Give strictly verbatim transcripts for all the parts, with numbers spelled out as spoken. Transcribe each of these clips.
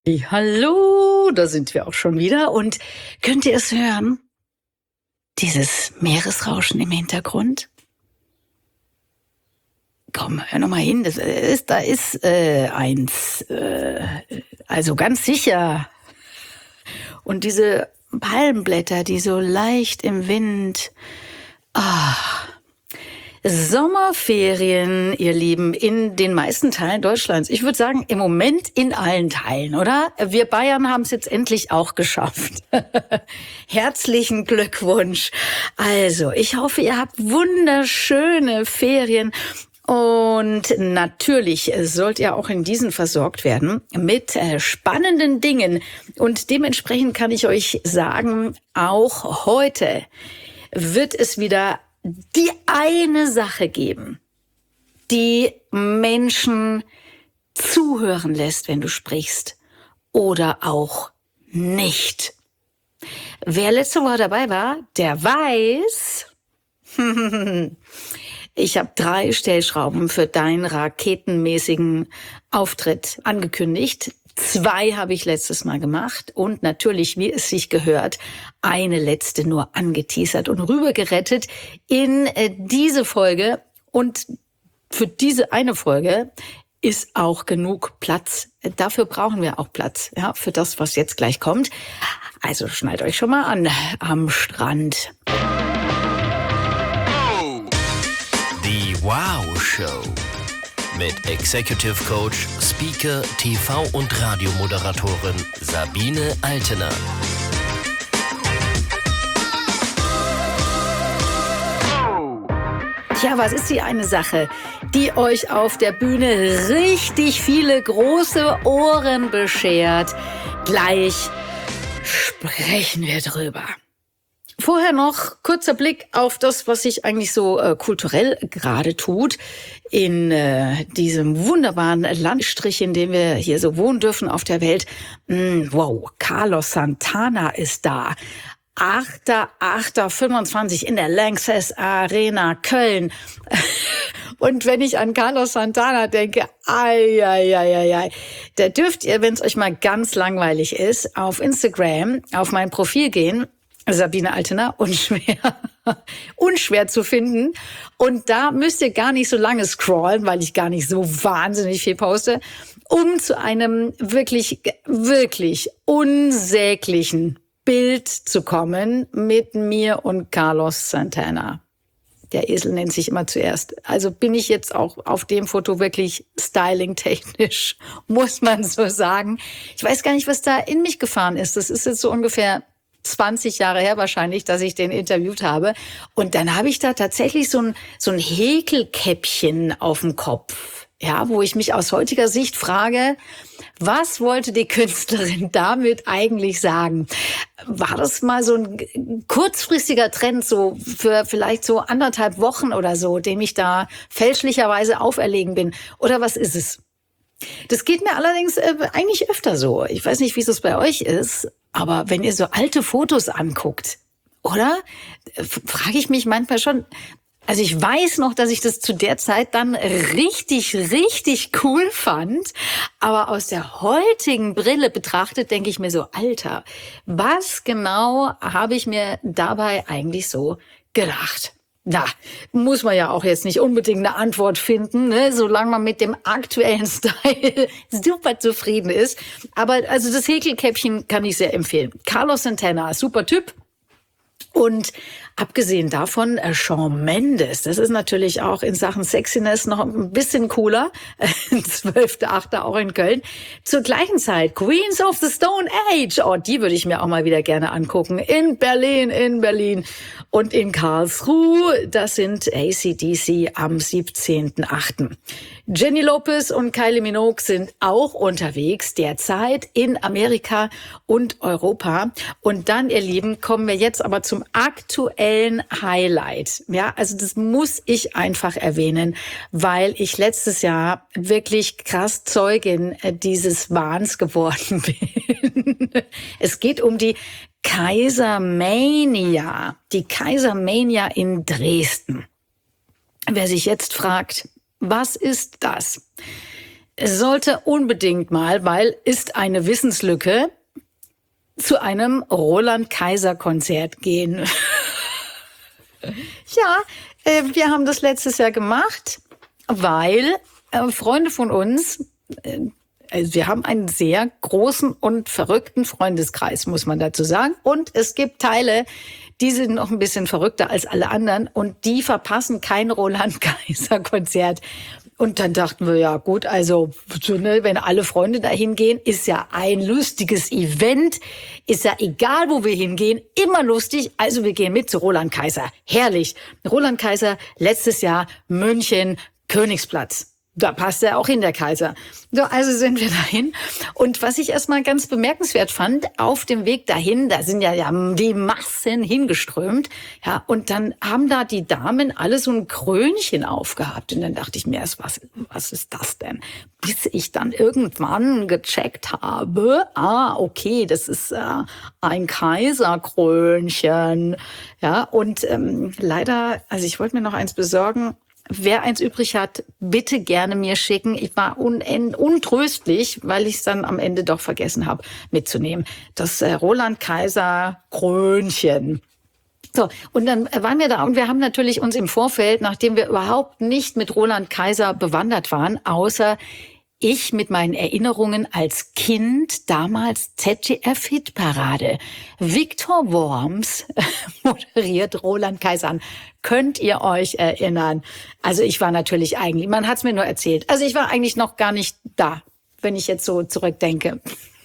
Hallo, da sind wir auch schon wieder. Und könnt ihr es hören? Dieses Meeresrauschen im Hintergrund? Komm, hör noch mal hin. Das ist, da ist äh, eins. Äh, also ganz sicher. Und diese Palmenblätter, die so leicht im Wind. Ah. Sommerferien, ihr Lieben, in den meisten Teilen Deutschlands. Ich würde sagen, im Moment in allen Teilen, oder? Wir Bayern haben es jetzt endlich auch geschafft. Herzlichen Glückwunsch. Also, ich hoffe, ihr habt wunderschöne Ferien. Und natürlich sollt ihr auch in diesen versorgt werden mit äh, spannenden Dingen. Und dementsprechend kann ich euch sagen, auch heute wird es wieder die eine Sache geben, die Menschen zuhören lässt, wenn du sprichst, oder auch nicht. Wer letzte Woche dabei war, der weiß, ich habe drei Stellschrauben für deinen raketenmäßigen Auftritt angekündigt. Zwei habe ich letztes Mal gemacht und natürlich, wie es sich gehört, eine letzte nur angeteasert und rübergerettet in diese Folge. Und für diese eine Folge ist auch genug Platz. Dafür brauchen wir auch Platz, ja, für das, was jetzt gleich kommt. Also schnallt euch schon mal an am Strand. Die Wow Show. Mit Executive Coach, Speaker, T V- und Radiomoderatorin Sabine Altener. Tja, was ist die eine Sache, die euch auf der Bühne richtig viele große Ohren beschert? Gleich sprechen wir drüber. Vorher noch kurzer Blick auf das, was sich eigentlich so äh, kulturell gerade tut in äh, diesem wunderbaren Landstrich, in dem wir hier so wohnen dürfen auf der Welt. Mm, wow, Carlos Santana ist da. achter achter fünfundzwanzig in der Lanxess Arena Köln. Und wenn ich an Carlos Santana denke, ai, ai, ai, ai, ai, da dürft ihr, wenn es euch mal ganz langweilig ist, auf Instagram auf mein Profil gehen. Sabine Altener, unschwer, unschwer zu finden. Und da müsst ihr gar nicht so lange scrollen, weil ich gar nicht so wahnsinnig viel poste, um zu einem wirklich, wirklich unsäglichen Bild zu kommen mit mir und Carlos Santana. Der Esel nennt sich immer zuerst. Also bin ich jetzt auch auf dem Foto wirklich stylingtechnisch, muss man so sagen. Ich weiß gar nicht, was da in mich gefahren ist. Das ist jetzt so ungefähr zwanzig Jahre her wahrscheinlich, dass ich den interviewt habe. Und dann habe ich da tatsächlich so ein, so ein Häkelkäppchen auf dem Kopf. Ja, wo ich mich aus heutiger Sicht frage, was wollte die Künstlerin damit eigentlich sagen? War das mal so ein kurzfristiger Trend, so für vielleicht so anderthalb Wochen oder so, dem ich da fälschlicherweise auferlegen bin? Oder was ist es? Das geht mir allerdings äh, eigentlich öfter so. Ich weiß nicht, wie es bei euch ist, aber wenn ihr so alte Fotos anguckt, oder? Frage ich mich manchmal schon. Also ich weiß noch, dass ich das zu der Zeit dann richtig, richtig cool fand. Aber aus der heutigen Brille betrachtet, denke ich mir so, Alter, was genau habe ich mir dabei eigentlich so gedacht? Na, muss man ja auch jetzt nicht unbedingt eine Antwort finden, ne, solange man mit dem aktuellen Style super zufrieden ist. Aber also das Häkelkäppchen kann ich sehr empfehlen. Carlos Santana, super Typ. Und abgesehen davon, Shawn Mendes, das ist natürlich auch in Sachen Sexiness noch ein bisschen cooler. zwölfter achter auch in Köln. Zur gleichen Zeit Queens of the Stone Age. Oh, die würde ich mir auch mal wieder gerne angucken. In Berlin, in Berlin und in Karlsruhe. Das sind A C D C am siebzehnten achten Jenny Lopez und Kylie Minogue sind auch unterwegs derzeit in Amerika und Europa. Und dann, ihr Lieben, kommen wir jetzt aber zum aktuellen Highlight. Ja, also das muss ich einfach erwähnen, weil ich letztes Jahr wirklich krass Zeugin dieses Wahns geworden bin. Es geht um die Kaisermania. Die Kaisermania in Dresden. Wer sich jetzt fragt, was ist das? sollte unbedingt mal, weil ist eine Wissenslücke, zu einem Roland-Kaiser-Konzert gehen. Ja, äh, wir haben das letztes Jahr gemacht, weil äh, Freunde von uns, äh, also wir haben einen sehr großen und verrückten Freundeskreis, muss man dazu sagen. Und es gibt Teile, die sind noch ein bisschen verrückter als alle anderen und die verpassen kein Roland-Kaiser-Konzert. Und dann dachten wir, ja gut, also wenn alle Freunde da hingehen, ist ja ein lustiges Event, ist ja egal, wo wir hingehen, immer lustig. Also wir gehen mit zu Roland Kaiser. Herrlich. Roland Kaiser, letztes Jahr München, Königsplatz. Da passt er auch hin, der Kaiser. So, also sind wir dahin. Und was ich erstmal ganz bemerkenswert fand, auf dem Weg dahin, da sind ja, ja die Massen hingeströmt. Ja, und dann haben da die Damen alle so ein Krönchen aufgehabt. Und dann dachte ich mir erst, was, was ist das denn? Bis ich dann irgendwann gecheckt habe, ah, okay, das ist äh, ein Kaiserkrönchen. Ja, und ähm, leider, also ich wollte mir noch eins besorgen. Wer eins übrig hat, bitte gerne mir schicken. Ich war unend, untröstlich, weil ich es dann am Ende doch vergessen habe mitzunehmen. Das äh, Roland Kaiser Krönchen. So, und dann waren wir da und wir haben natürlich uns im Vorfeld, nachdem wir überhaupt nicht mit Roland Kaiser bewandert waren, außer ich mit meinen Erinnerungen als Kind, damals Z D F-Hitparade. Viktor Worms moderiert Roland Kaiser an. Könnt ihr euch erinnern? Also ich war natürlich eigentlich, man hat es mir nur erzählt. Also ich war eigentlich noch gar nicht da, wenn ich jetzt so zurückdenke.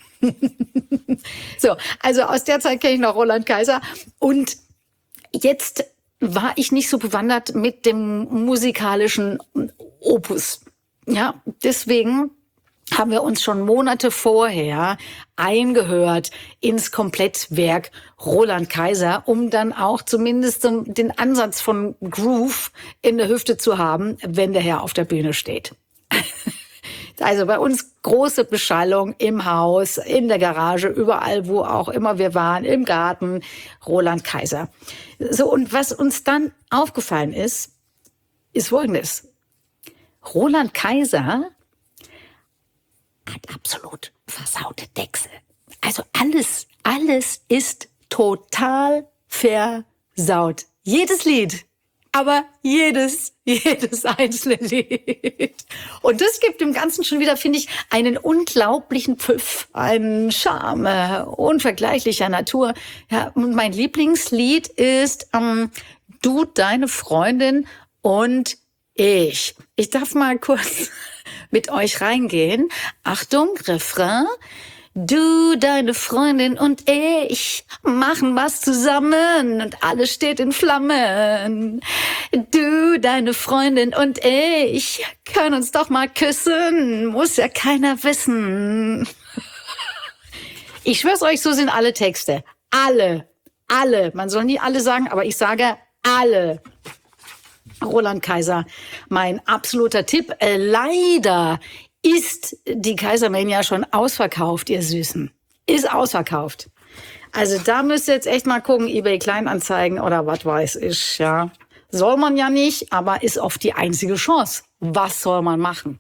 So, also aus der Zeit kenne ich noch Roland Kaiser. Und jetzt war ich nicht so bewandert mit dem musikalischen Opus. Ja, deswegen haben wir uns schon Monate vorher eingehört ins Komplettwerk Roland Kaiser, um dann auch zumindest den Ansatz von Groove in der Hüfte zu haben, wenn der Herr auf der Bühne steht. Also bei uns große Beschallung im Haus, in der Garage, überall, wo auch immer wir waren, im Garten, Roland Kaiser. So, und was uns dann aufgefallen ist, ist Folgendes. Roland Kaiser hat absolut versaute Texte. Also alles, alles ist total versaut. Jedes Lied, aber jedes, jedes einzelne Lied. Und das gibt dem Ganzen schon wieder, finde ich, einen unglaublichen Pfiff, einen Charme, äh, unvergleichlicher Natur. Ja, und mein Lieblingslied ist ähm, Du, deine Freundin und ich. Ich darf mal kurz mit euch reingehen. Achtung, Refrain. Du, deine Freundin und ich machen was zusammen und alles steht in Flammen. Du, deine Freundin und ich können uns doch mal küssen, muss ja keiner wissen. Ich schwör's euch, so sind alle Texte. Alle, alle. Man soll nie alle sagen, aber ich sage alle. Roland Kaiser, mein absoluter Tipp. Äh, leider ist die Kaisermania schon ausverkauft, ihr Süßen. Ist ausverkauft. Also da müsst ihr jetzt echt mal gucken, eBay Kleinanzeigen oder was weiß ich, ja. Soll man ja nicht, aber ist oft die einzige Chance. Was soll man machen?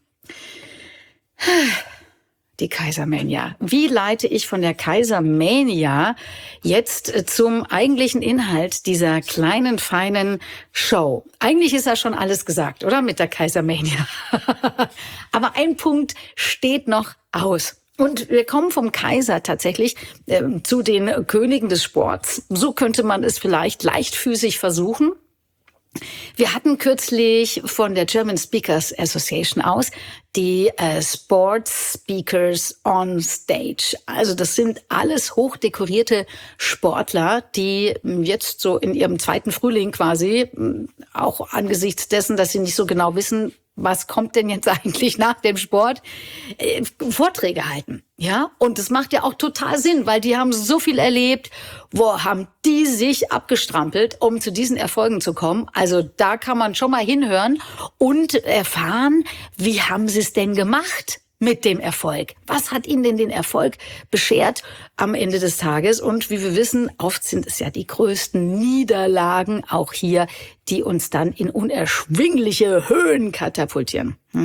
Die Kaisermania. Wie leite ich von der Kaisermania jetzt zum eigentlichen Inhalt dieser kleinen, feinen Show? Eigentlich ist ja schon alles gesagt, oder? Mit der Kaisermania. Aber ein Punkt steht noch aus. Und wir kommen vom Kaiser tatsächlich äh, zu den Königen des Sports. So könnte man es vielleicht leichtfüßig versuchen. Wir hatten kürzlich von der German Speakers Association aus die äh, Sports Speakers on Stage. Also das sind alles hochdekorierte Sportler, die jetzt so in ihrem zweiten Frühling quasi, auch angesichts dessen, dass sie nicht so genau wissen, was kommt denn jetzt eigentlich nach dem Sport, äh, Vorträge halten. Ja, und das macht ja auch total Sinn, weil die haben so viel erlebt. Wo haben die sich abgestrampelt, um zu diesen Erfolgen zu kommen? Also da kann man schon mal hinhören und erfahren, wie haben sie es denn gemacht mit dem Erfolg? Was hat ihnen denn den Erfolg beschert am Ende des Tages? Und wie wir wissen, oft sind es ja die größten Niederlagen auch hier, die uns dann in unerschwingliche Höhen katapultieren. Mhm.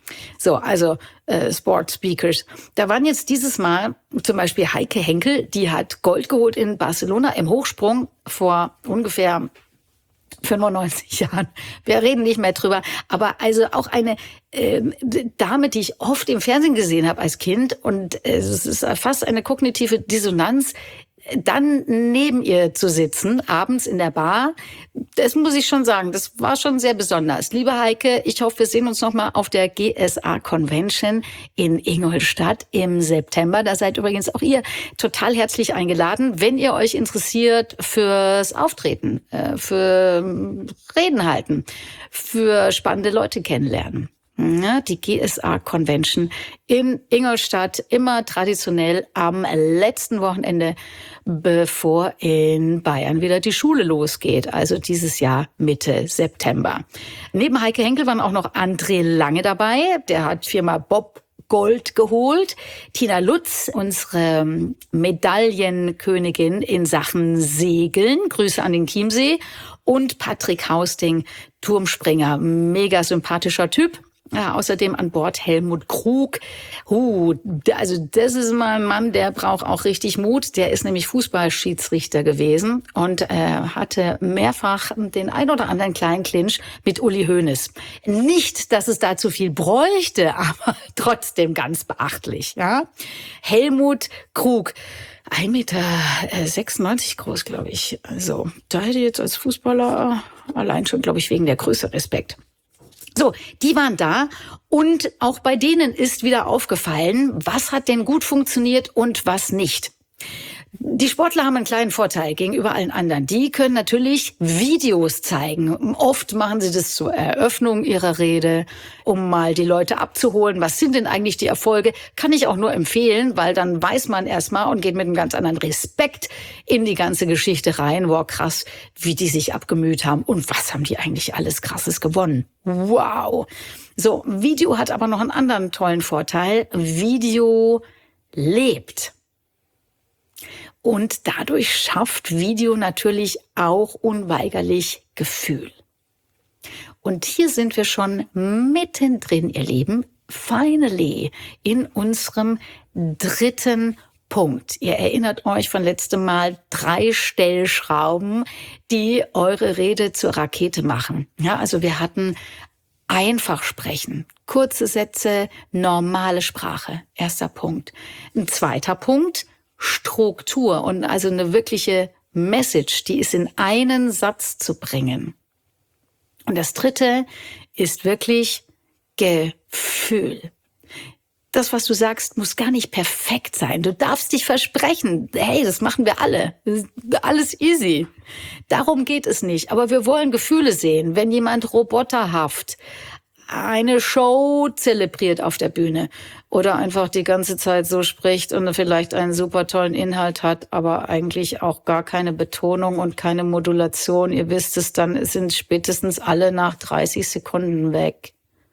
So, also äh, Sport Speakers. Da waren jetzt dieses Mal zum Beispiel Heike Henkel, die hat Gold geholt in Barcelona im Hochsprung vor ungefähr fünfundneunzig Jahren. Wir reden nicht mehr drüber. Aber also auch eine äh, Dame, die ich oft im Fernsehen gesehen habe als Kind. Und äh, es ist fast eine kognitive Dissonanz, dann neben ihr zu sitzen, abends in der Bar. Das muss ich schon sagen, das war schon sehr besonders. Liebe Heike, ich hoffe, wir sehen uns nochmal auf der G S A Convention in Ingolstadt im September. Da seid übrigens auch ihr total herzlich eingeladen, wenn ihr euch interessiert fürs Auftreten, für Reden halten, für spannende Leute kennenlernen. Ja, die G S A Convention in Ingolstadt, immer traditionell am letzten Wochenende, bevor in Bayern wieder die Schule losgeht. Also dieses Jahr Mitte September. Neben Heike Henkel waren auch noch André Lange dabei. Der hat viermal Bob Gold geholt. Tina Lutz, unsere Medaillenkönigin in Sachen Segeln. Grüße an den Chiemsee. Und Patrick Hausting, Turmspringer. Mega sympathischer Typ. Ja, außerdem an Bord Helmut Krug. Uh, also das ist mal ein Mann, der braucht auch richtig Mut. Der ist nämlich Fußballschiedsrichter gewesen und äh, hatte mehrfach den ein oder anderen kleinen Clinch mit Uli Hoeneß. Nicht, dass es da zu viel bräuchte, aber trotzdem ganz beachtlich. Ja, Helmut Krug. ein Meter sechsundneunzig groß, glaube ich. Also da hätte ich jetzt als Fußballer allein schon, glaube ich, wegen der Größe Respekt. So, die waren da und auch bei denen ist wieder aufgefallen, was hat denn gut funktioniert und was nicht. Die Sportler haben einen kleinen Vorteil gegenüber allen anderen. Die können natürlich Videos zeigen. Oft machen sie das zur Eröffnung ihrer Rede, um mal die Leute abzuholen. Was sind denn eigentlich die Erfolge? Kann ich auch nur empfehlen, weil dann weiß man erstmal und geht mit einem ganz anderen Respekt in die ganze Geschichte rein. Wow, krass, wie die sich abgemüht haben. Und was haben die eigentlich alles Krasses gewonnen? Wow. So, Video hat aber noch einen anderen tollen Vorteil. Video lebt. Und dadurch schafft Video natürlich auch unweigerlich Gefühl. Und hier sind wir schon mittendrin, ihr Lieben, finally in unserem dritten Punkt. Ihr erinnert euch von letztem Mal, drei Stellschrauben, die eure Rede zur Rakete machen. Ja, also wir hatten einfach sprechen, kurze Sätze, normale Sprache, erster Punkt. Ein zweiter Punkt, Struktur und also eine wirkliche Message, die ist in einen Satz zu bringen. Und das dritte ist wirklich Gefühl. Das, was du sagst, muss gar nicht perfekt sein. Du darfst dich versprechen. Hey, das machen wir alle. Das ist alles easy. Darum geht es nicht. Aber wir wollen Gefühle sehen. Wenn jemand roboterhaft eine Show zelebriert auf der Bühne oder einfach die ganze Zeit so spricht und vielleicht einen super tollen Inhalt hat, aber eigentlich auch gar keine Betonung und keine Modulation. Ihr wisst es, dann sind spätestens alle nach dreißig Sekunden weg.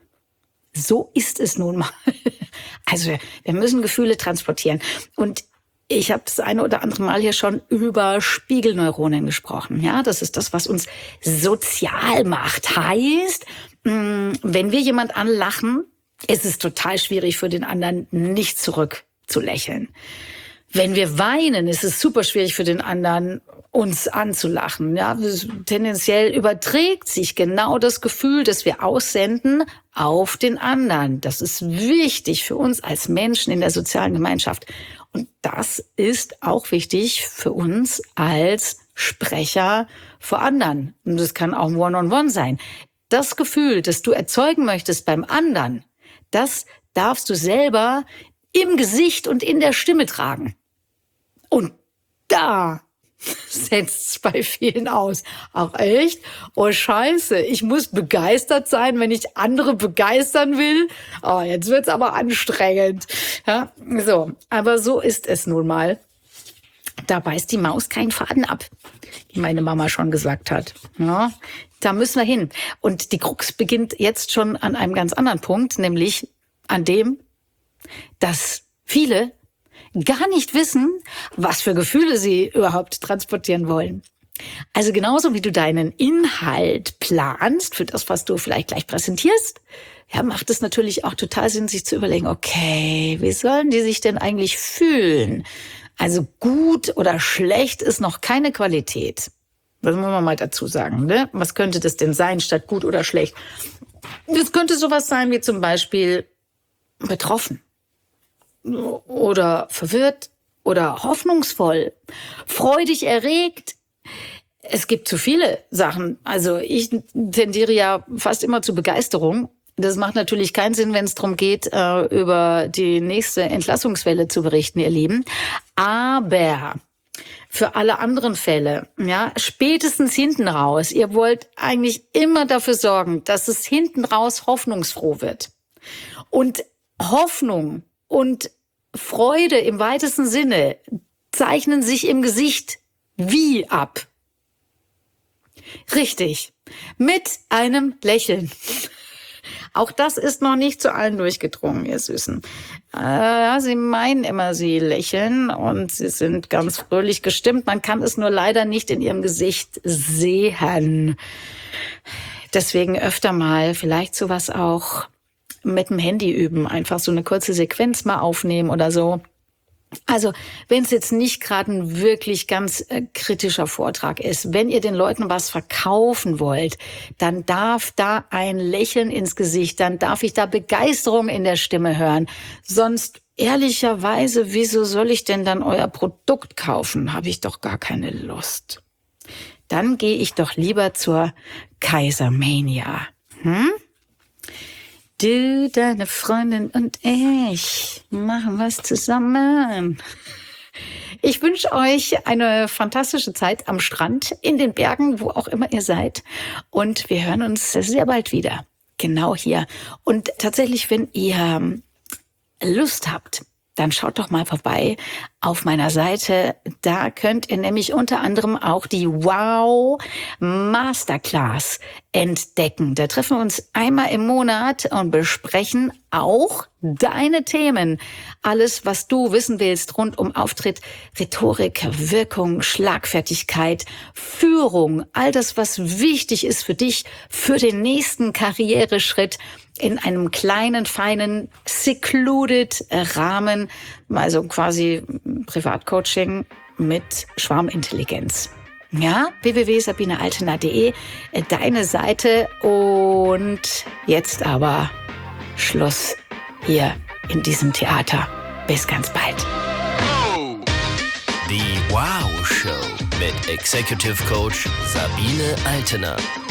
So ist es nun mal. Also wir müssen Gefühle transportieren. Und ich habe das eine oder andere Mal hier schon über Spiegelneuronen gesprochen. Ja, das ist das, was uns sozial macht. Heißt, wenn wir jemand anlachen, ist es total schwierig für den anderen, nicht zurückzulächeln. Wenn wir weinen, ist es super schwierig für den anderen, uns anzulachen. Ja, tendenziell überträgt sich genau das Gefühl, das wir aussenden, auf den anderen. Das ist wichtig für uns als Menschen in der sozialen Gemeinschaft. Und das ist auch wichtig für uns als Sprecher vor anderen. Und das kann auch ein One-on-One sein. Das Gefühl, das du erzeugen möchtest beim anderen, das darfst du selber im Gesicht und in der Stimme tragen. Und da setzt es bei vielen aus. Ach echt? Oh Scheiße, ich muss begeistert sein, wenn ich andere begeistern will. Oh, jetzt wird's aber anstrengend. Ja, so, aber so ist es nun mal. Da beißt die Maus keinen Faden ab, wie meine Mama schon gesagt hat. Ja, da müssen wir hin. Und die Krux beginnt jetzt schon an einem ganz anderen Punkt, nämlich an dem, dass viele gar nicht wissen, was für Gefühle sie überhaupt transportieren wollen. Also genauso wie du deinen Inhalt planst für das, was du vielleicht gleich präsentierst, ja, macht es natürlich auch total Sinn, sich zu überlegen, okay, wie sollen die sich denn eigentlich fühlen? Also gut oder schlecht ist noch keine Qualität. Das muss man mal dazu sagen, ne? Was könnte das denn sein statt gut oder schlecht? Das könnte sowas sein wie zum Beispiel betroffen oder verwirrt oder hoffnungsvoll, freudig erregt. Es gibt zu viele Sachen. Also ich tendiere ja fast immer zu Begeisterung. Das macht natürlich keinen Sinn, wenn es darum geht, äh, über die nächste Entlassungswelle zu berichten, ihr Lieben. Aber für alle anderen Fälle, ja, spätestens hinten raus, ihr wollt eigentlich immer dafür sorgen, dass es hinten raus hoffnungsfroh wird. Und Hoffnung und Freude im weitesten Sinne zeichnen sich im Gesicht wie ab? Richtig, mit einem Lächeln. Auch das ist noch nicht zu allen durchgedrungen, ihr Süßen. Äh, sie meinen immer, sie lächeln und sie sind ganz fröhlich gestimmt. Man kann es nur leider nicht in ihrem Gesicht sehen. Deswegen öfter mal vielleicht sowas auch mit dem Handy üben. Einfach so eine kurze Sequenz mal aufnehmen oder so. Also, wenn es jetzt nicht gerade ein wirklich ganz äh, kritischer Vortrag ist, wenn ihr den Leuten was verkaufen wollt, dann darf da ein Lächeln ins Gesicht, dann darf ich da Begeisterung in der Stimme hören. Sonst, ehrlicherweise, wieso soll ich denn dann euer Produkt kaufen? Habe ich doch gar keine Lust. Dann gehe ich doch lieber zur Kaisermania. Hm? Du, deine Freundin und ich machen was zusammen. Ich wünsche euch eine fantastische Zeit am Strand, in den Bergen, wo auch immer ihr seid. Und wir hören uns sehr bald wieder. Genau hier. Und tatsächlich, wenn ihr Lust habt, dann schaut doch mal vorbei auf meiner Seite. Da könnt ihr nämlich unter anderem auch die Wow Masterclass entdecken. Da treffen wir uns einmal im Monat und besprechen auch deine Themen. Alles, was du wissen willst rund um Auftritt, Rhetorik, Wirkung, Schlagfertigkeit, Führung. All das, was wichtig ist für dich, für den nächsten Karriereschritt in einem kleinen, feinen, secluded Rahmen. Also quasi Privatcoaching mit Schwarmintelligenz. Ja, w w w punkt sabine altena punkt de, deine Seite. Und jetzt aber Schluss hier in diesem Theater. Bis ganz bald. Die Wow Show mit Executive Coach Sabine Altena.